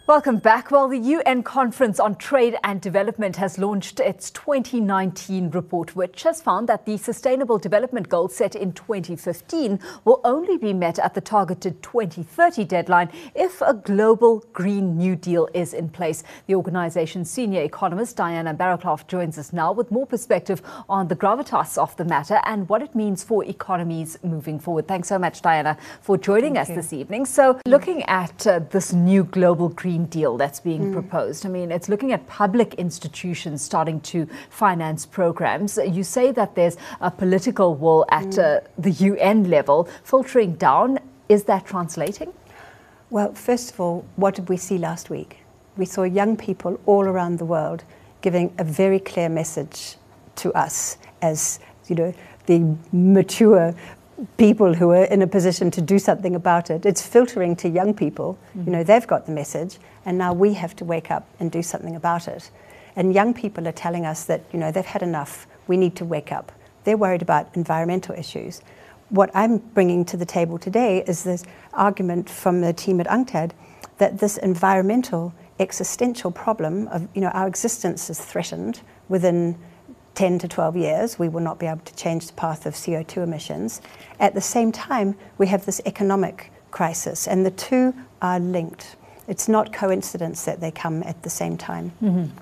Welcome back. Well, the UN Conference on Trade and Development has launched its 2019 report, which has found that the Sustainable Development Goals set in 2015 will only be met at the targeted 2030 deadline if a global Green New Deal is in place. The organization's senior economist, Diana Barraclough, joins us now with more perspective on the gravitas of the matter and what it means for economies moving forward. Thanks so much, Diana, for joining us this evening. So looking at this new global Green Deal that's being proposed. I mean, it's looking at public institutions starting to finance programs. You say that there's a political will at the UN level filtering down. Is that translating? Well, first of all, what did we see last week? We saw young people all around the world giving a very clear message to us as, you know, the mature people who are in a position to do something about it. It's filtering to young people. You know, they've got the message, and now we have to wake up and do something about it. And young people are telling us that, you know, they've had enough. We need to wake up. They're worried about environmental issues. What I'm bringing to the table today is this argument from the team at UNCTAD that this environmental existential problem of, you know, our existence is threatened within 10 to 12 years. We will not be able to change the path of CO2 emissions. At the same time, we have this economic crisis, and the two are linked. It's not coincidence that they come at the same time.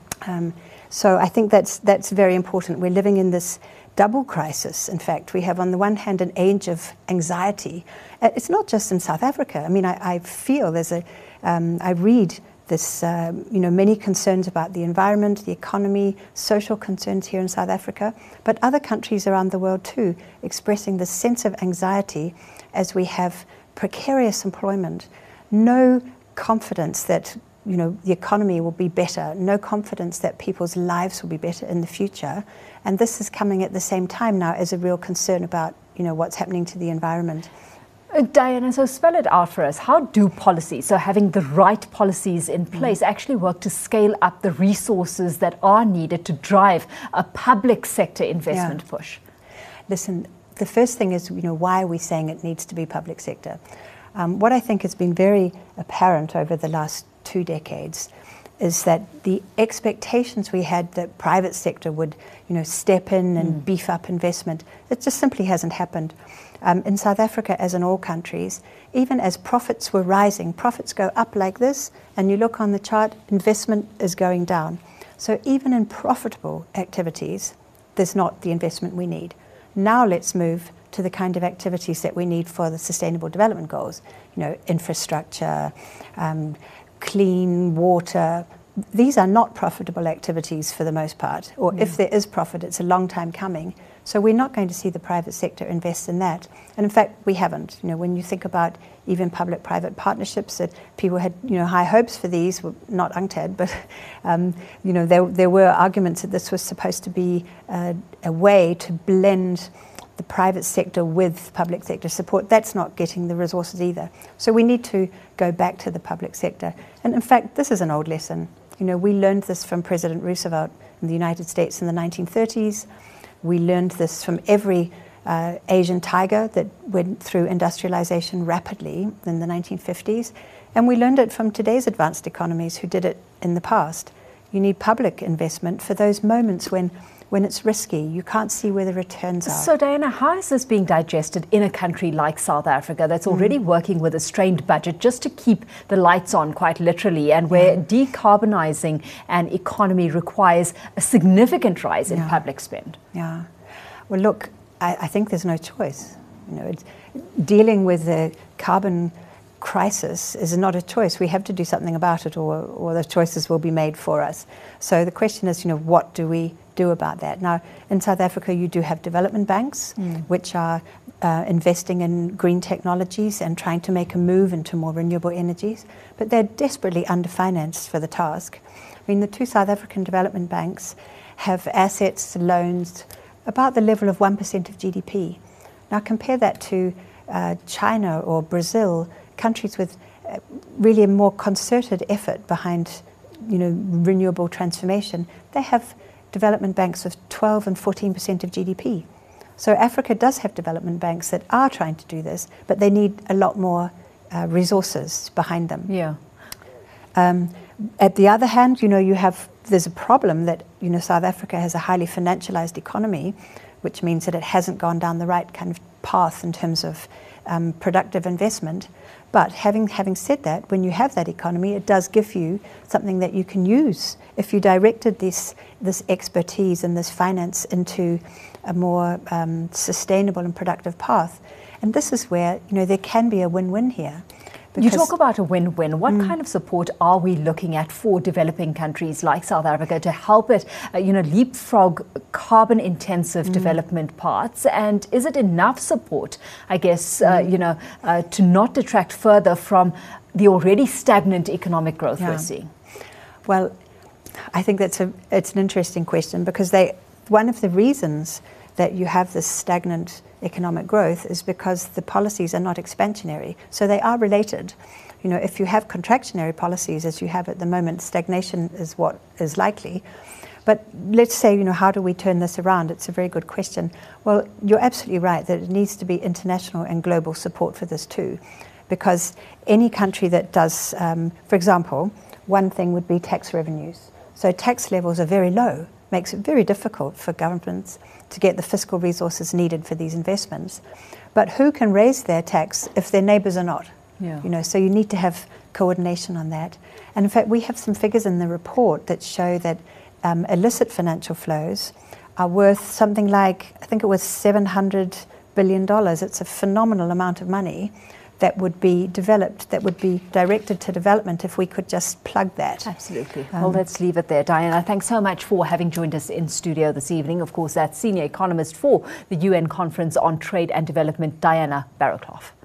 So I think that's very important. We're living in this double crisis. In fact, we have on the one hand an age of anxiety. It's not just in South Africa. I mean, I feel there's I read this, you know, many concerns about the environment, the economy, social concerns here in South Africa, but other countries around the world too, expressing this sense of anxiety as we have precarious employment, no confidence that, you know, the economy will be better, no confidence that people's lives will be better in the future. And this is coming at the same time now as a real concern about, you know, what's happening to the environment. Diana, so spell it out for us. How do policies, so having the right policies in place, actually work to scale up the resources that are needed to drive a public sector investment push? Listen, the first thing is, you know, why are we saying it needs to be public sector? What I think has been very apparent over the last 2 decades is that the expectations we had that private sector would, you know, step in and beef up investment, it just simply hasn't happened. In South Africa, as in all countries, even as profits were rising, profits go up like this, and you look on the chart, investment is going down. So even in profitable activities, there's not the investment we need. Now let's move to the kind of activities that we need for the Sustainable Development Goals. You know, infrastructure, clean water. These are not profitable activities for the most part, or if there is profit, it's a long time coming. So we're not going to see the private sector invest in that. And in fact, we haven't. You know, when you think about even public-private partnerships, that people had, you know, high hopes for these, well, not UNCTAD, but, you know, there were arguments that this was supposed to be a way to blend the private sector with public sector support. That's not getting the resources either. So we need to go back to the public sector. And in fact, this is an old lesson. You know, we learned this from President Roosevelt in the United States in the 1930s. We learned this from every Asian tiger that went through industrialization rapidly in the 1950s. And we learned it from today's advanced economies who did it in the past. You need public investment for those moments when it's risky, you can't see where the returns are. So Diana, how is this being digested in a country like South Africa that's already working with a strained budget just to keep the lights on, quite literally, and where decarbonizing an economy requires a significant rise in public spend? Yeah. Well, look, I think there's no choice. You know, dealing with the carbon crisis is not a choice. We have to do something about it, or the choices will be made for us. So the question is, you know, what do we do about that? Now, in South Africa, you do have development banks, which are investing in green technologies and trying to make a move into more renewable energies, but they're desperately underfinanced for the task. I mean, the 2 South African development banks have assets, loans, about the level of 1% of GDP. Now compare that to China or Brazil, countries with really a more concerted effort behind, you know, renewable transformation. They have development banks of 12 and 14% of GDP. So Africa does have development banks that are trying to do this, but they need a lot more resources behind them. Yeah. At the other hand, there's a problem that, South Africa has a highly financialized economy, which means that it hasn't gone down the right kind of path in terms of productive investment. But having said that, when you have that economy, it does give you something that you can use. If you directed this expertise and this finance into a more sustainable and productive path, and this is where there can be a win-win here. You talk about a win-win. What kind of support are we looking at for developing countries like South Africa to help it, leapfrog carbon-intensive development paths? And is it enough support, I guess, to not detract further from the already stagnant economic growth we're seeing? Well, I think it's an interesting question, because one of the reasons that you have this stagnant economic growth is because the policies are not expansionary. So they are related. If you have contractionary policies, as you have at the moment, stagnation is what is likely. But let's say, how do we turn this around? It's a very good question. Well, you're absolutely right that it needs to be international and global support for this too. Because any country that does, for example, one thing would be tax revenues. So tax levels are very low, makes it very difficult for governments to get the fiscal resources needed for these investments. But who can raise their tax if their neighbours are not? Yeah. So you need to have coordination on that. And in fact, we have some figures in the report that show that illicit financial flows are worth something like, I think it was $700 billion. It's a phenomenal amount of money that would be developed, that would be directed to development if we could just plug that. Absolutely. Well, let's leave it there. Diana, thanks so much for having joined us in studio this evening. Of course, that's Senior Economist for the UN Conference on Trade and Development, Diana Barraclough.